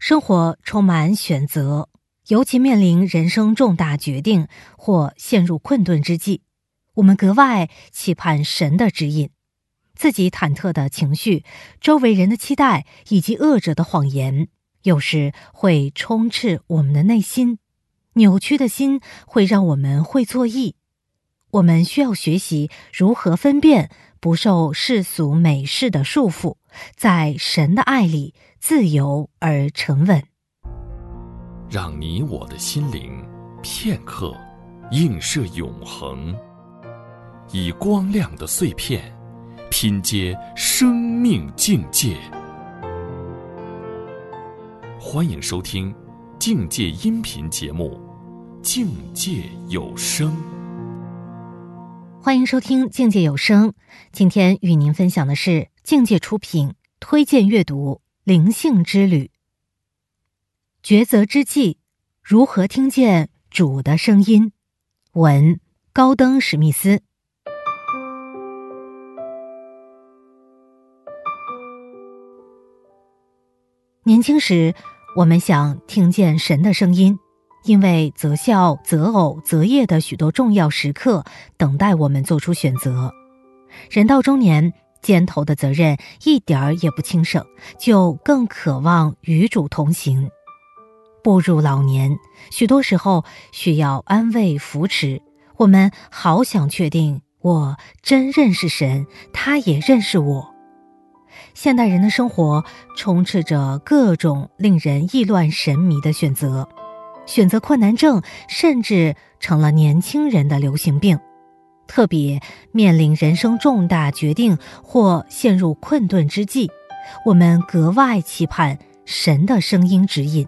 生活充满选择，尤其面临人生重大决定或陷入困顿之际，我们格外期盼神的指引。自己忐忑的情绪、周围人的期待以及恶者的谎言，有时会充斥我们的内心。扭曲的心会让我们会错意。我们需要学习如何分辨，不受世俗美事的束缚，在神的爱里自由而沉稳。 让你我的心灵片刻映射永恒，以光亮的碎片拼接生命境界。欢迎收听境界音频节目《境界有声》。 欢迎收听境界有声，今天与您分享的是境界出品推荐阅读灵性之旅。抉择之际，如何听见主的声音？文：高登·史密斯。年轻时，我们想听见神的声音，因为择校、择偶、择业的许多重要时刻等待我们做出选择。人到中年，肩头的责任一点儿也不轻省，就更渴望与主同行。步入老年，许多时候需要安慰扶持，我们好想确定我真认识神，他也认识我。现代人的生活充斥着各种令人意乱神迷的选择，选择困难症甚至成了年轻人的流行病。特别面临人生重大决定或陷入困顿之际，我们格外期盼神的声音指引。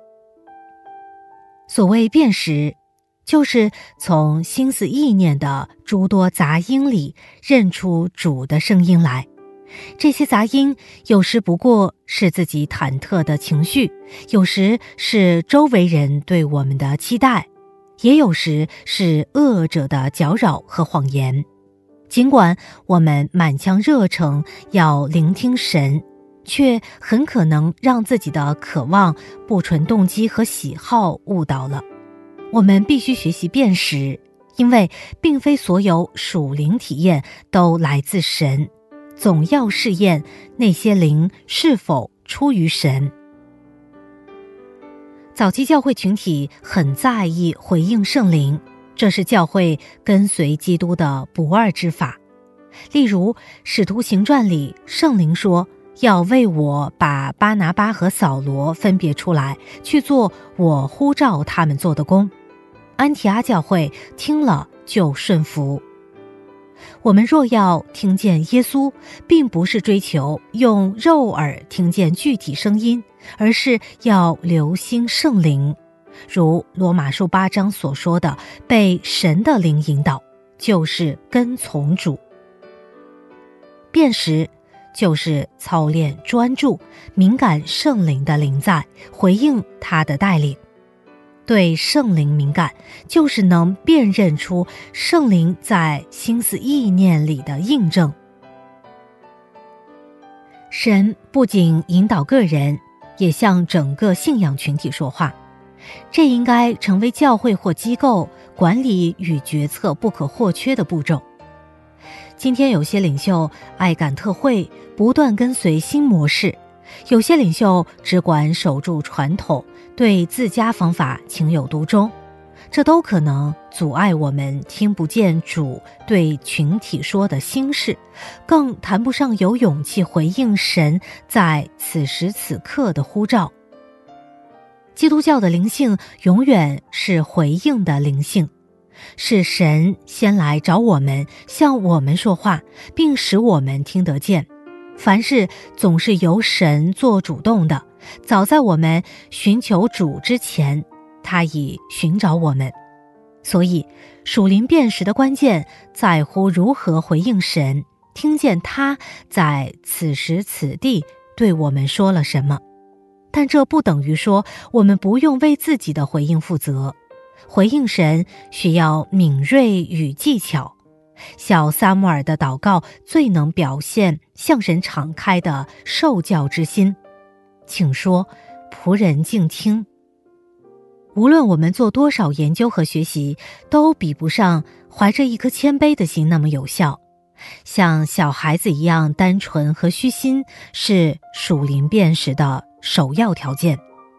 所谓辨识，就是从心思意念的诸多杂音里认出主的声音来。这些杂音有时不过是自己忐忑的情绪，有时是周围人对我们的期待，也有时是恶者的搅扰和谎言。尽管我们满腔热诚要聆听神，却很可能让自己的渴望、不纯动机和喜好误导了。我们必须学习辨识，因为并非所有属灵体验都来自神，总要试验那些灵是否出于神。早期教会群体很在意回应圣灵，这是教会跟随基督的不二之法。例如《使徒行传》里，圣灵说要为我把巴拿巴和扫罗分别出来，去做我呼召他们做的工。安提阿教会听了就顺服。我们若要听见耶稣，并不是追求用肉耳听见具体声音，而是要留心圣灵，如罗马书8章所说的，被神的灵引导，就是跟从主。辨识就是操练专注，敏感圣灵的灵在，回应他的带领。对圣灵敏感，就是能辨认出圣灵在心思意念里的印证。神不仅引导个人，也向整个信仰群体说话，这应该成为教会或机构管理与决策不可或缺的步骤。今天有些领袖爱赶特会，不断跟随新模式，有些领袖只管守住传统，对自家方法情有独钟，这都可能阻碍我们听不见主对群体说的心事，更谈不上有勇气回应神在此时此刻的呼召。基督教的灵性永远是回应的灵性，是神先来找我们，向我们说话，并使我们听得见。凡事总是由神做主动的，早在我们寻求主之前，他已寻找我们。所以属灵辨识的关键在乎如何回应神，听见他在此时此地对我们说了什么。但这不等于说我们不用为自己的回应负责。回应神需要敏锐与技巧，小撒母耳的祷告最能表现向神敞开的受教之心。请说， 仆人静听。无论我们做多少研究和学习，都比不上怀着一颗谦卑的心那么有效。像小孩子一样单纯和虚心，是属灵辨识的首要条件。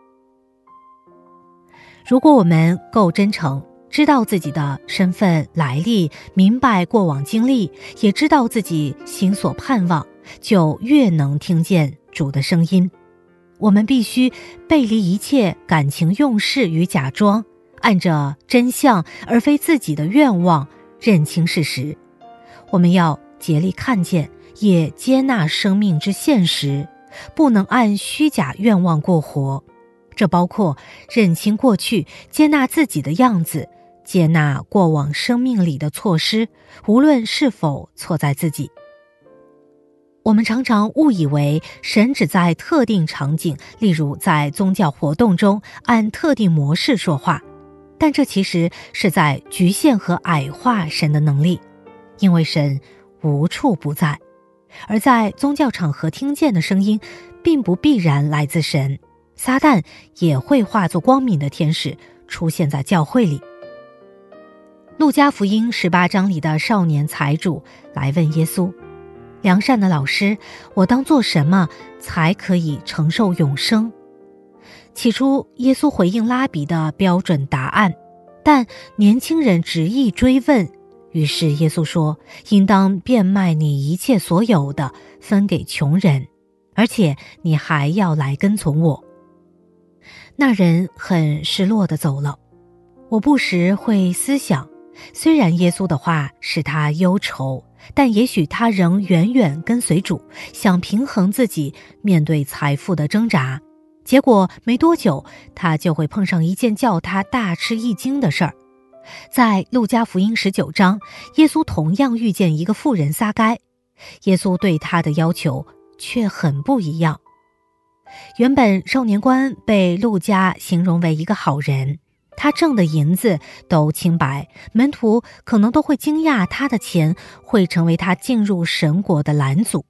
如果我们够真诚，知道自己的身份来历，明白过往经历，也知道自己心所盼望，就越能听见主的声音。我们必须背离一切感情用事与假装，按着真相而非自己的愿望认清事实。我们要竭力看见，也接纳生命之现实，不能按虚假愿望过活。这包括认清过去，接纳自己的样子，接纳过往生命里的错失，无论是否错在自己。我们常常误以为神只在特定场景，例如在宗教活动中按特定模式说话，但这其实是在局限和矮化神的能力，因为神无处不在，而在宗教场合听见的声音并不必然来自神。撒旦也会化作光明的天使出现在教会里。路加福音18章里的少年财主来问耶稣，良善的老师，我当做什么才可以承受永生？起初耶稣回应拉比的标准答案，但年轻人执意追问，于是耶稣说，应当变卖你一切所有的，分给穷人，而且你还要来跟从我。那人很失落地走了。我不时会思想，虽然耶稣的话使他忧愁，但也许他仍远远跟随主，想平衡自己面对财富的挣扎。结果没多久，他就会碰上一件叫他大吃一惊的事儿。在路加福音19章，耶稣同样遇见一个妇人撒该，耶稣对他的要求却很不一样。原本少年官被路加形容为一个好人，他挣的银子都清白，门徒可能都会惊讶他的钱会成为他进入神国的拦阻。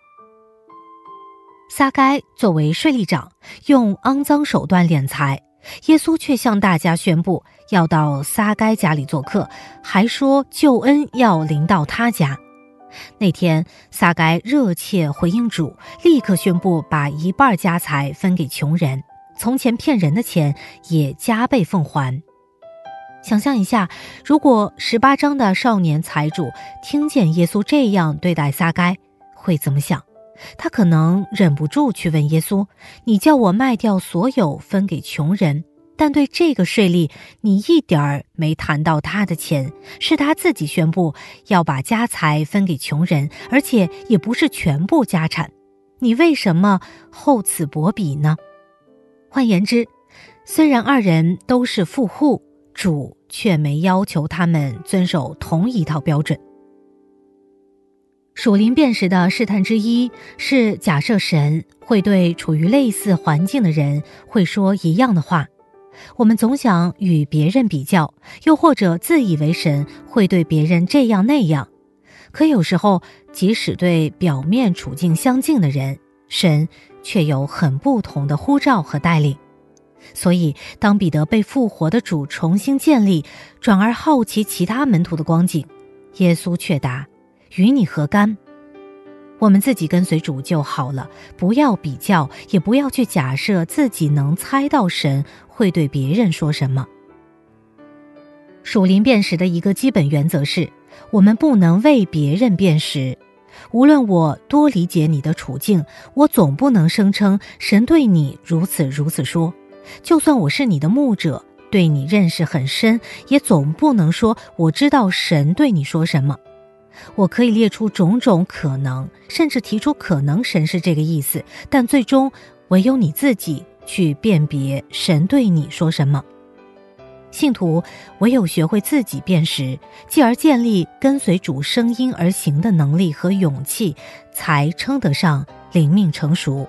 撒该作为税吏长，用肮脏手段敛财，耶稣却向大家宣布要到撒该家里做客，还说救恩要临到他家。那天撒该热切回应主，立刻宣布把一半家财分给穷人，从前骗人的钱也加倍奉还。想象一下，如果18章的少年财主听见耶稣这样对待撒该，会怎么想？他可能忍不住去问耶稣，你叫我卖掉所有分给穷人，但对这个税吏你一点儿没谈到他的钱，是他自己宣布要把家财分给穷人，而且也不是全部家产，你为什么厚此薄彼呢？换言之，虽然二人都是富户，主却没要求他们遵守同一套标准。属灵辨识的试探之一是假设神会对处于类似环境的人会说一样的话。我们总想与别人比较，又或者自以为神会对别人这样那样。可有时候，即使对表面处境相近的人，神却有很不同的呼召和带领。所以当彼得被复活的主重新建立，转而好奇其他门徒的光景，耶稣却答，与你何干？我们自己跟随主就好了，不要比较，也不要去假设自己能猜到神会对别人说什么。属灵辨识的一个基本原则是，我们不能为别人辨识。无论我多理解你的处境，我总不能声称神对你如此如此说。就算我是你的牧者，对你认识很深，也总不能说我知道神对你说什么。我可以列出种种可能，甚至提出可能神是这个意思，但最终唯有你自己去辨别神对你说什么。信徒唯有学会自己辨识，继而建立跟随主声音而行的能力和勇气，才称得上灵命成熟。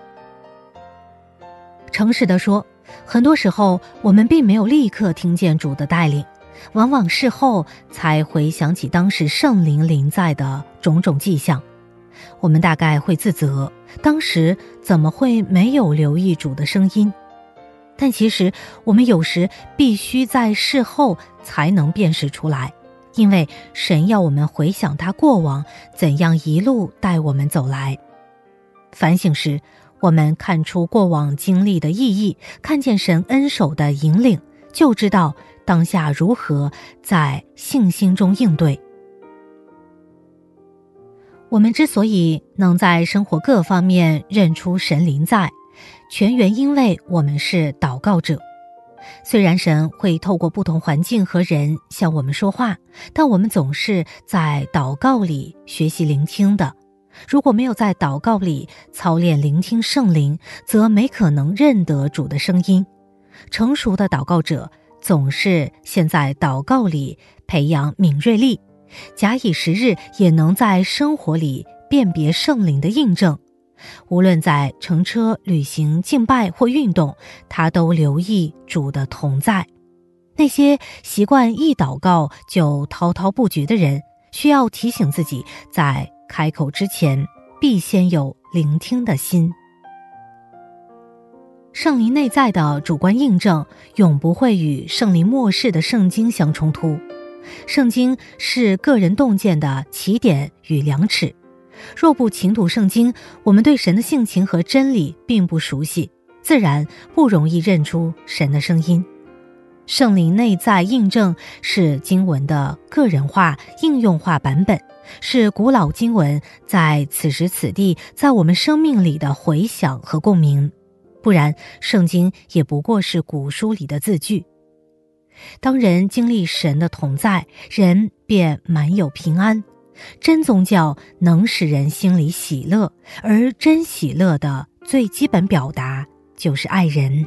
诚实地说，很多时候我们并没有立刻听见主的带领，往往事后才回想起当时圣灵临在的种种迹象。我们大概会自责，当时怎么会没有留意主的声音？ 但其实我们有时必须在事后才能辨识出来，因为神要我们回想他过往怎样一路带我们走来。反省时，我们看出过往经历的意义，看见神恩手的引领，就知道当下如何在信心中应对。我们之所以能在生活各方面认出神临在，全源因为我们是祷告者。虽然神会透过不同环境和人向我们说话，但我们总是在祷告里学习聆听的。如果没有在祷告里操练聆听圣灵，则没可能认得主的声音。成熟的祷告者总是先在祷告里培养敏锐力，假以时日也能在生活里辨别圣灵的印证。无论在乘车、旅行、敬拜或运动，他都留意主的同在。那些习惯一祷告就滔滔不绝的人，需要提醒自己，在开口之前必先有聆听的心。圣灵内在的主观印证永不会与圣灵默示的圣经相冲突。圣经是个人洞见的起点与量尺，若不勤读圣经，我们对神的性情和真理并不熟悉，自然不容易认出神的声音。圣灵内在印证是经文的个人化、应用化版本，是古老经文在此时此地在我们生命里的回响和共鸣，不然圣经也不过是古书里的字句。当人经历神的同在，人便满有平安。真宗教能使人心里喜乐，而真喜乐的最基本表达就是爱人。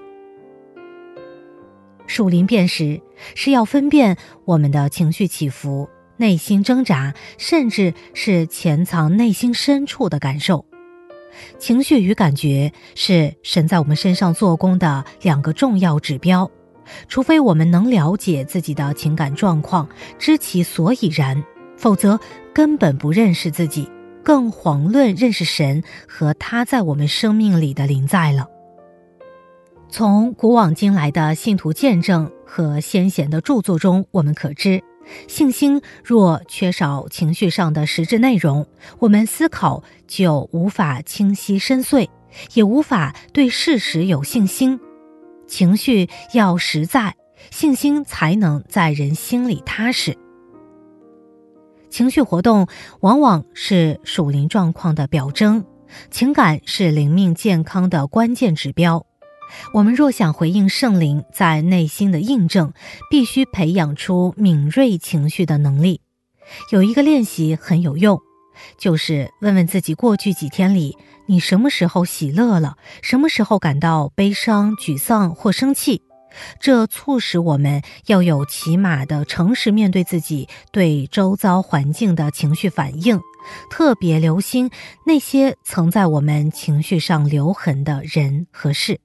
属灵辨识是要分辨我们的情绪起伏、内心挣扎，甚至是潜藏内心深处的感受。情绪与感觉是神在我们身上做工的两个重要指标，除非我们能了解自己的情感状况，知其所以然，否则根本不认识自己，更遑论认识神和他在我们生命里的临在了。从古往今来的信徒见证和先贤的著作中，我们可知，信心若缺少情绪上的实质内容，我们思考就无法清晰深邃，也无法对事实有信心。情绪要实在，信心才能在人心里踏实。情绪活动往往是属灵状况的表征，情感是灵命健康的关键指标。我们若想回应圣灵在内心的印证，必须培养出敏锐情绪的能力。有一个练习很有用，就是问问自己过去几天里，你什么时候喜乐了，什么时候感到悲伤、沮丧或生气。这促使我们要有起码的诚实面对自己对周遭环境的情绪反应，特别留心那些曾在我们情绪上留痕的人和事。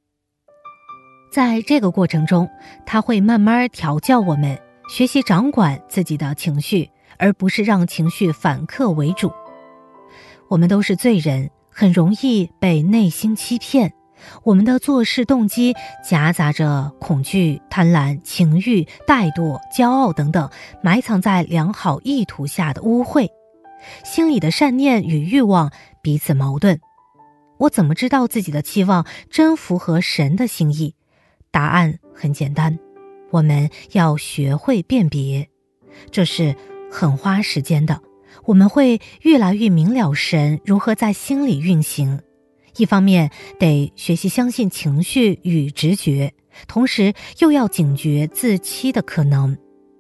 在这个过程中，它会慢慢调教我们学习掌管自己的情绪，而不是让情绪反客为主。我们都是罪人，很容易被内心欺骗，我们的做事动机夹杂着恐惧、贪婪、情欲、怠惰、骄傲等等埋藏在良好意图下的污秽，心里的善念与欲望彼此矛盾。我怎么知道自己的期望真符合神的心意？答案很简单，我们要学会辨别，这是很花时间的。我们会越来越明了神如何在心里运行。一方面得学习相信情绪与直觉，同时又要警觉自欺的可能。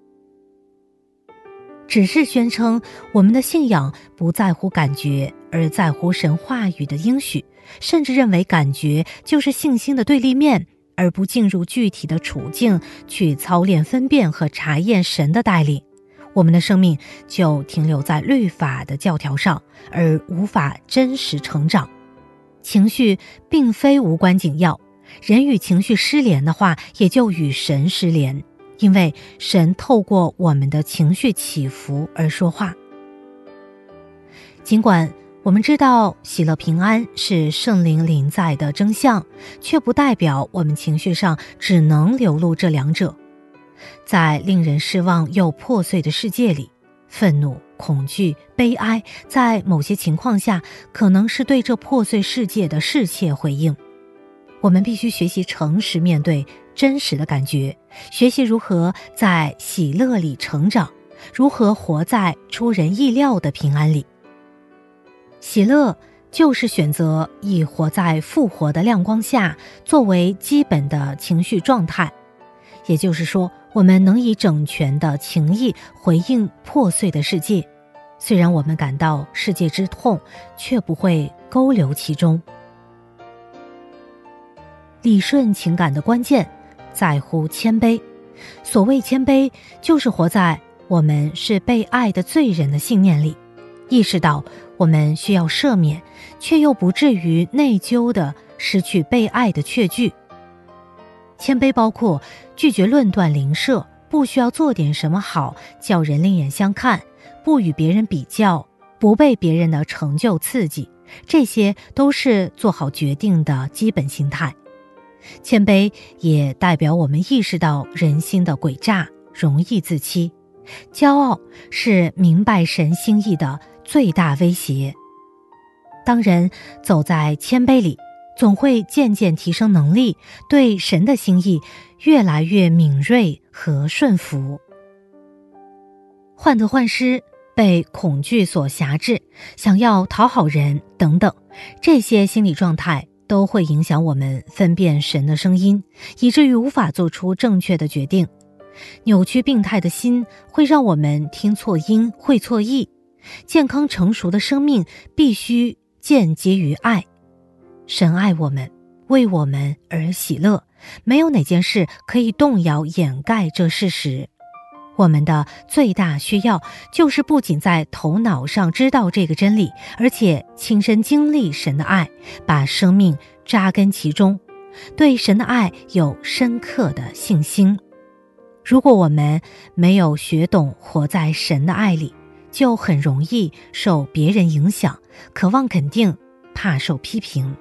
只是宣称我们的信仰不在乎感觉，而在乎神话语的应许，甚至认为感觉就是信心的对立面，而不进入具体的处境去操练分辨和查验神的带领，我们的生命就停留在律法的教条上，而无法真实成长。情绪并非无关紧要，人与情绪失联的话，也就与神失联，因为神透过我们的情绪起伏而说话。尽管我们知道喜乐平安是圣灵临在的真相，却不代表我们情绪上只能流露这两者。在令人失望又破碎的世界里，愤怒、恐惧、悲哀，在某些情况下可能是对这破碎世界的适切回应。我们必须学习诚实面对真实的感觉，学习如何在喜乐里成长，如何活在出人意料的平安里。喜乐就是选择以活在复活的亮光下作为基本的情绪状态，也就是说，我们能以整全的情意回应破碎的世界，虽然我们感到世界之痛，却不会勾留其中。理顺情感的关键在乎谦卑，所谓谦卑，就是活在我们是被爱的罪人的信念里，意识到我们需要赦免，却又不至于内疚地失去被爱的确据。谦卑包括拒绝论断邻舍，不需要做点什么好叫人另眼相看，不与别人比较，不被别人的成就刺激，这些都是做好决定的基本心态。谦卑也代表我们意识到人心的诡诈，容易自欺。骄傲是明白神心意的最大威胁。当人走在谦卑里，总会渐渐提升能力，对神的心意越来越敏锐和顺服。患得患失，被恐惧所辖制，想要讨好人等等，这些心理状态都会影响我们分辨神的声音，以至于无法做出正确的决定。扭曲病态的心会让我们听错音，会错意。健康成熟的生命必须建基于爱。神爱我们，为我们而喜乐，没有哪件事可以动摇掩盖这事实。我们的最大需要就是不仅在头脑上知道这个真理，而且亲身经历神的爱，把生命扎根其中，对神的爱有深刻的信心。如果我们没有学懂活在神的爱里，就很容易受别人影响，渴望肯定，怕受批评。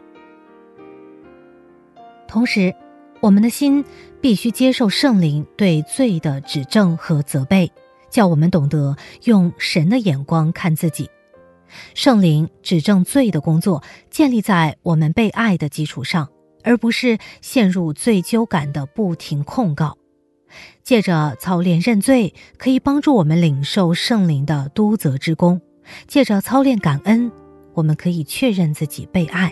同时，我们的心必须接受圣灵对罪的指正和责备，叫我们懂得用神的眼光看自己。圣灵指正罪的工作建立在我们被爱的基础上，而不是陷入罪疚感的不停控告。借着操练认罪，可以帮助我们领受圣灵的督责之功；借着操练感恩，我们可以确认自己被爱。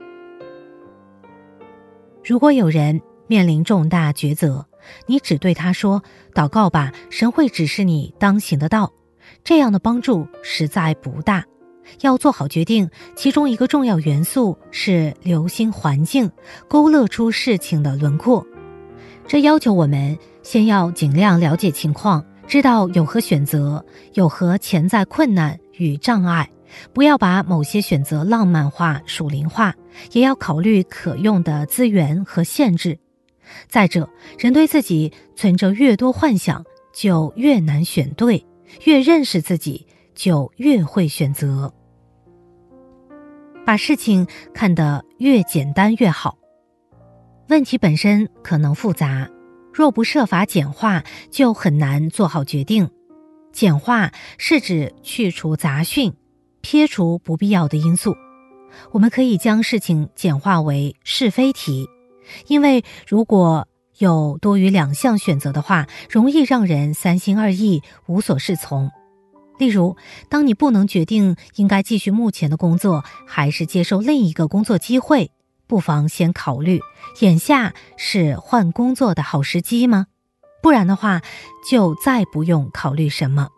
如果有人面临重大抉择，你只对他说祷告吧，神会指示你当行的道，这样的帮助实在不大。要做好决定，其中一个重要元素是留心环境，勾勒出事情的轮廓。这要求我们先要尽量了解情况，知道有何选择，有何潜在困难与障碍，不要把某些选择浪漫化、属灵化，也要考虑可用的资源和限制。再者，人对自己存着越多幻想，就越难选对，越认识自己，就越会选择。把事情看得越简单越好。问题本身可能复杂，若不设法简化，就很难做好决定。简化是指去除杂讯，撇除不必要的因素。我们可以将事情简化为是非题，因为如果有多于2项选择的话，容易让人三心二意，无所适从。例如，当你不能决定应该继续目前的工作，还是接受另一个工作机会，不妨先考虑，眼下是换工作的好时机吗？不然的话，就再不用考虑什么。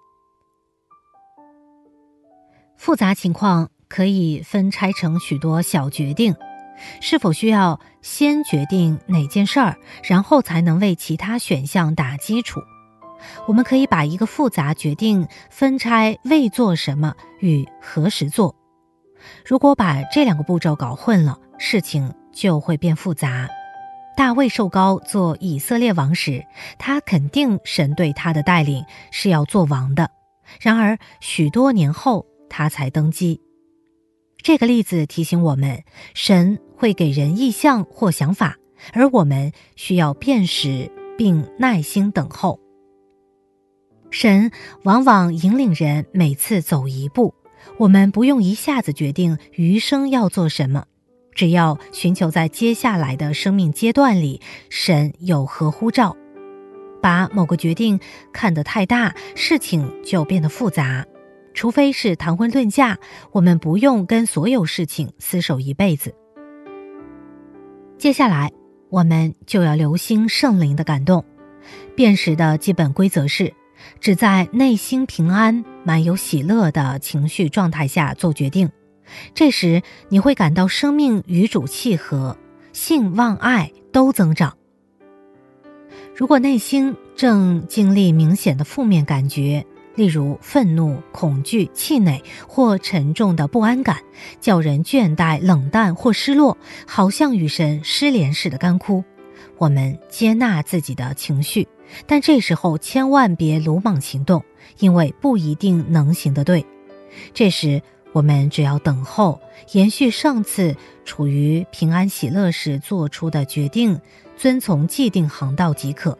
复杂情况可以分拆成许多小决定，是否需要先决定哪件事儿，然后才能为其他选项打基础？我们可以把一个复杂决定分拆为做什么与何时做。如果把这2个步骤搞混了，事情就会变复杂。大卫受膏做以色列王时，他肯定神对他的带领是要做王的，然而许多年后他才登基。 这个例子提醒我们，神会给人意象或想法，而我们需要辨识并耐心等候。神往往引领人每次走一步，我们不用一下子决定余生要做什么，只要寻求在接下来的生命阶段里，神有何呼召。把某个决定看得太大，事情就变得复杂。除非是谈婚论嫁，我们不用跟所有事情厮守一辈子。接下来，我们就要留心圣灵的感动。辨识的基本规则是，只在内心平安、满有喜乐的情绪状态下做决定。这时，你会感到生命与主契合，性、望、爱都增长。如果内心正经历明显的负面感觉，例如愤怒、恐惧、气馁或沉重的不安感，叫人倦怠、冷淡或失落，好像与神失联似的干枯。我们接纳自己的情绪，但这时候千万别鲁莽行动，因为不一定能行得对。这时我们只要等候，延续上次处于平安喜乐时做出的决定，遵从既定航道即可。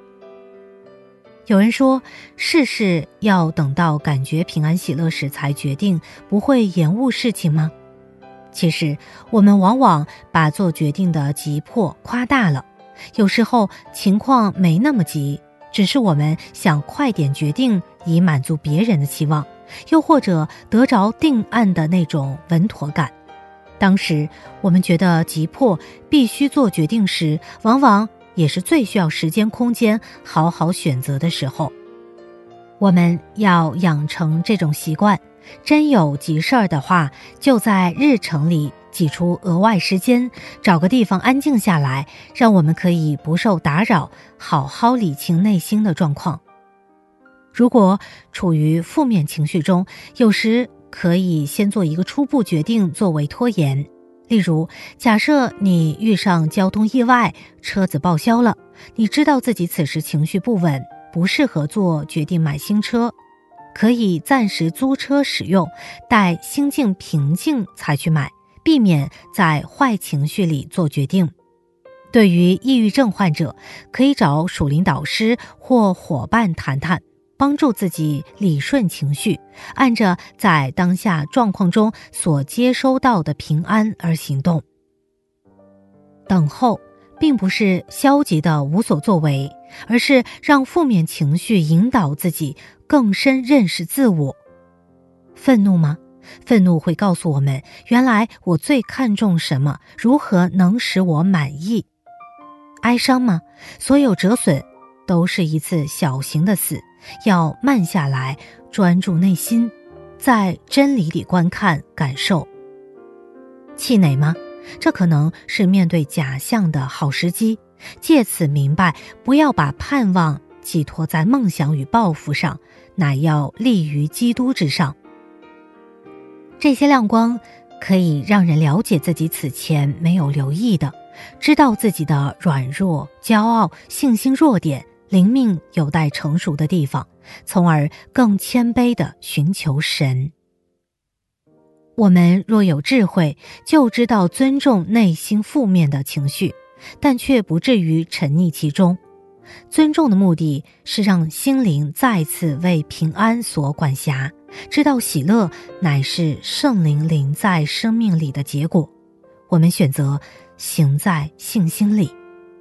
有人说，事事要等到感觉平安喜乐时才决定，不会延误事情吗？其实，我们往往把做决定的急迫夸大了。有时候情况没那么急，只是我们想快点决定，以满足别人的期望，又或者得着定案的那种稳妥感。当时我们觉得急迫，必须做决定时，往往也是最需要时间空间好好选择的时候。我们要养成这种习惯，真有急事儿的话，就在日程里挤出额外时间，找个地方安静下来，让我们可以不受打扰，好好理清内心的状况。如果处于负面情绪中，有时可以先做一个初步决定作为拖延。例如，假设你遇上交通意外，车子报销了，你知道自己此时情绪不稳，不适合做决定买新车，可以暂时租车使用，待心境平静才去买，避免在坏情绪里做决定。对于抑郁症患者，可以找属灵导师或伙伴谈谈，帮助自己理顺情绪，按着在当下状况中所接收到的平安而行动。等候并不是消极的无所作为，而是让负面情绪引导自己更深认识自我。愤怒吗？愤怒会告诉我们，原来我最看重什么，如何能使我满意。哀伤吗？所有折损都是一次小型的死，要慢下来，专注内心，在真理里观看感受。气馁吗？这可能是面对假象的好时机，借此明白不要把盼望寄托在梦想与抱负上，乃要立于基督之上。这些亮光可以让人了解自己此前没有留意的，知道自己的软弱、骄傲、信心弱点、灵命有待成熟的地方，从而更谦卑地寻求神。我们若有智慧，就知道尊重内心负面的情绪，但却不至于沉溺其中。尊重的目的是让心灵再次为平安所管辖，知道喜乐乃是圣灵临在生命里的结果。我们选择行在信心里。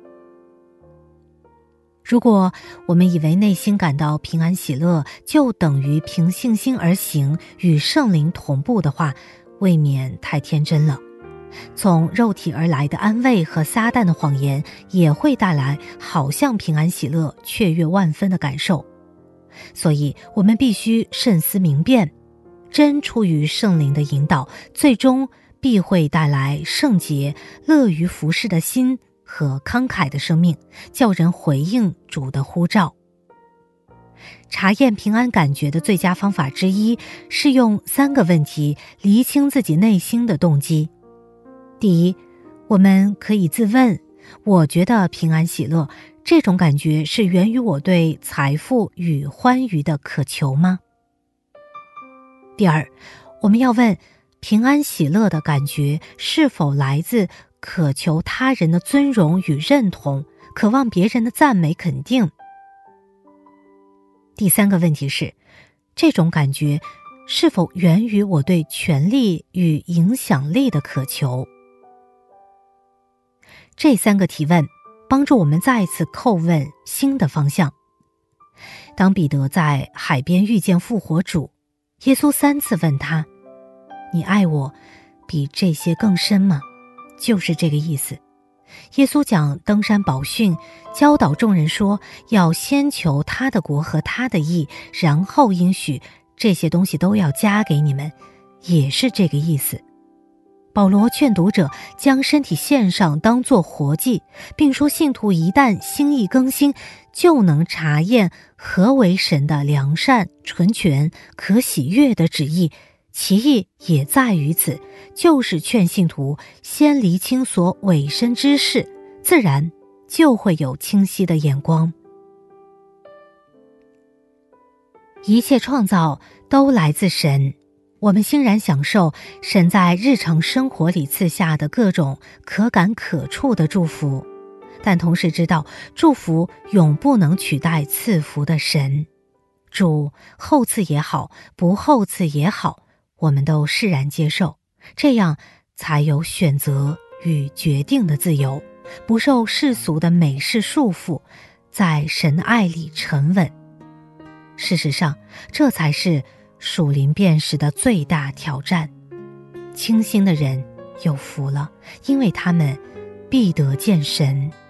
如果我们以为内心感到平安喜乐就等于凭信心而行，与圣灵同步的话，未免太天真了。从肉体而来的安慰和撒旦的谎言也会带来好像平安喜乐、雀跃万分的感受。所以我们必须慎思明辨，真出于圣灵的引导，最终必会带来圣洁、乐于服侍的心和慷慨的生命，叫人回应主的呼召。查验平安感觉的最佳方法之一是用3个问题厘清自己内心的动机。第一，我们可以自问，我觉得平安喜乐，这种感觉是源于我对财富与欢愉的渴求吗？第二，我们要问， 平安喜乐的感觉是否来自渴求他人的尊荣与认同，渴望别人的赞美肯定？第三个问题是，这种感觉是否源于我对权力与影响力的渴求？这三个提问帮助我们再一次叩问新的方向。当彼得在海边遇见复活主，耶稣3次问他：你爱我比这些更深吗？就是这个意思。耶稣讲登山宝训，教导众人说，要先求他的国和他的义，然后应许这些东西都要加给你们，也是这个意思。保罗劝读者将身体献上当作活祭，并说信徒一旦心意更新，就能查验何为神的良善、纯全、可喜悦的旨意。其意也在于此，就是劝信徒先厘清所委身之事，自然就会有清晰的眼光。一切创造都来自神，我们欣然享受神在日常生活里赐下的各种可感可触的祝福，但同时知道祝福永不能取代赐福的神。主厚赐也好，不厚赐也好，我们都释然接受，这样才有选择与决定的自由，不受世俗的美事束缚，在神的爱里沉稳。事实上，这才是属灵辨识的最大挑战。清心的人有福了，因为他们必得见神。